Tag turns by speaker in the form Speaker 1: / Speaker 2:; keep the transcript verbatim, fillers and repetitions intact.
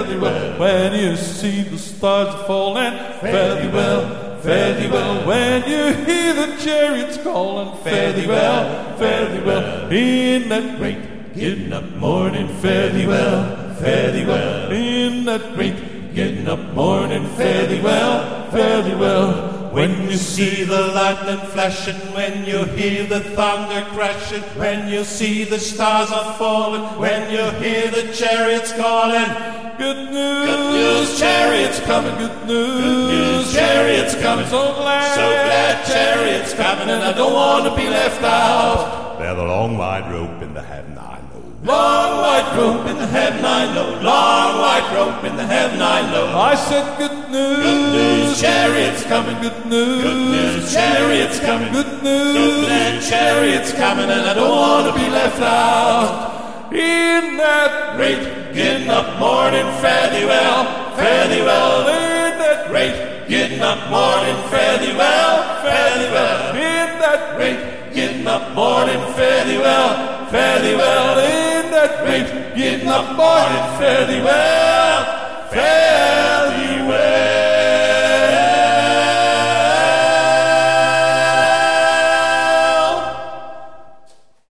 Speaker 1: thee well. When you see the stars falling, fare thee well, fare thee well. When you hear the chariots calling, fare thee well, fare thee well. In that great getting up morning, fare thee well, fare thee well. In that great getting up morning, fare thee well, fare thee well. When you see the lightning flashing, when you hear the thunder crashing, when you see the stars are falling, when you hear the chariots calling, good news, good news, chariots coming, good news, good news, chariots coming, so glad, so glad, chariots coming, and I don't want to be left out.
Speaker 2: They're the long white rope in the heaven I know.
Speaker 1: Long white rope in the heaven I know, long white rope in the heaven I know. I said good news, good news, chariots coming, good news, good news, chariots coming, good news, so glad, chariots coming, and I don't want to be left out. In that great getting up morning, fare thee well, fare thee well. In that great getting up morning, fare thee well, fare thee well. In that great getting up morning, fare thee well, fare thee well. In that great getting up morning, fare thee well, fare